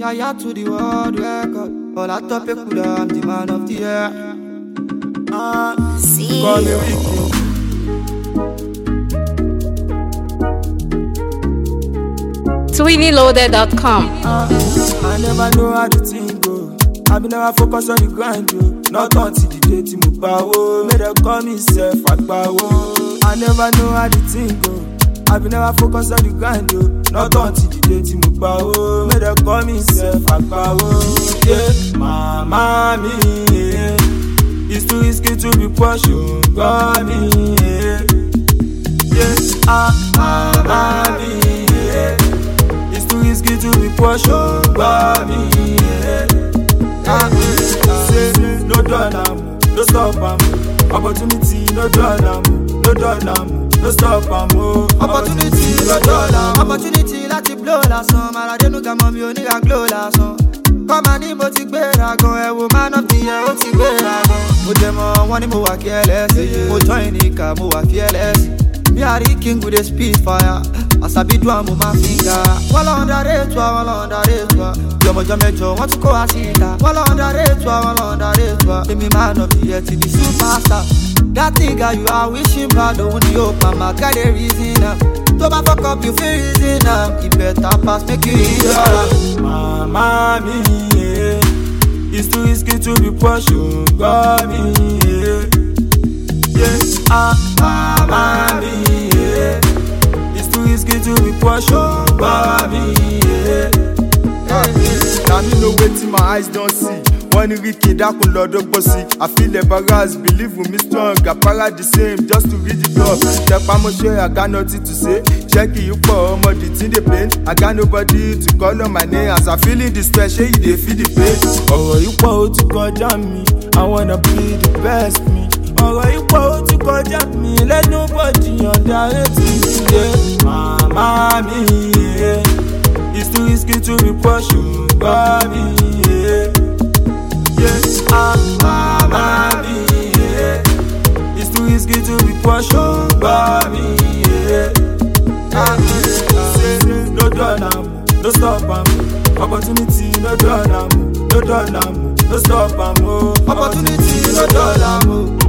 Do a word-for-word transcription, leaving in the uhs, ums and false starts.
Yeah, yeah, to the world record. All I top it cool, I'm the man of the year. Ah, See call me Ricky. Twinny Loaded dot com. Ah, I never know how the thing go. I be never focus on the grind, yo. Not until the day to move power. Made them call me self at power. I never know how the thing go. I be never focus on the grind, yo. Not until the day to move power. Made them call me self at power. Yeah, mama me, yeah. It's too risky to be pushing, got me, yeah. Yeah, ah, mama me, yeah. It's too risky to be pushing, got me, yeah. Ah, say, no dollar, no stop, am. Opportunity, no dollar, no dollar, no stop, am. Opportunity, no dollar. Opportunity, láti blow lásán. Maradenu ga mọ́ mi ò ní ra glow lásán. Kọ́mà ní mo ti gbéra gan, ẹ wo man of the year ó ti gbéra gan. Mo dẹ̀ mọ̀ wọ́n ní mo wà careless, mo join nìkan mo wà fearless. Me a the king with a speed fire. As I be do I'm on my finger. Wọ́n lọ underrate wa, wọ́n lọ underrate wa. Bí ọmọjọ́ mẹ́jọ wọ́n tún kó wa síta. Wọ́n lọ underrate wa, wọ́n lọ underrate wa. Èmi man of the year ti di superstar. That nigga you are wishing bad, òun ni yóò pa màá ká lè reason now. To my fuck up, you feel easy now. You better pass, make you easy. Mama me, yeah. It's too risky to be pushing, got me, yeah. Yeah, ah, mama me, yeah. It's too risky to be pushing, got me, yeah. Ah, now me know wetin my eyes don't see. One Ricky that could Lord bossy. I feel embarrassed, believe with me strong. I para the same just to read the door. Step I'm share, I got nothing to say. Check you for more the thing they pain. I got nobody to call on my name. As I feeling the stress, yeah, they feel the pain. Ọ̀rọ̀ yìí pọ̀ ó ti kọjá mi. I wanna be the best me. Ọ̀rọ̀ yìí pọ̀ ó ti kọjá mi. Let nobody underrate me. Yeah. Mama mi, yeah. It's too risky to be pushing, got me, yeah. Yeah, ah, mama me, yeah. It's too risky to be pushing, got me, yeah. Ah, say, no dollar, no stop, am. Opportunity, no dollar, no dollar, no stop, am. Opportunity, no dollar,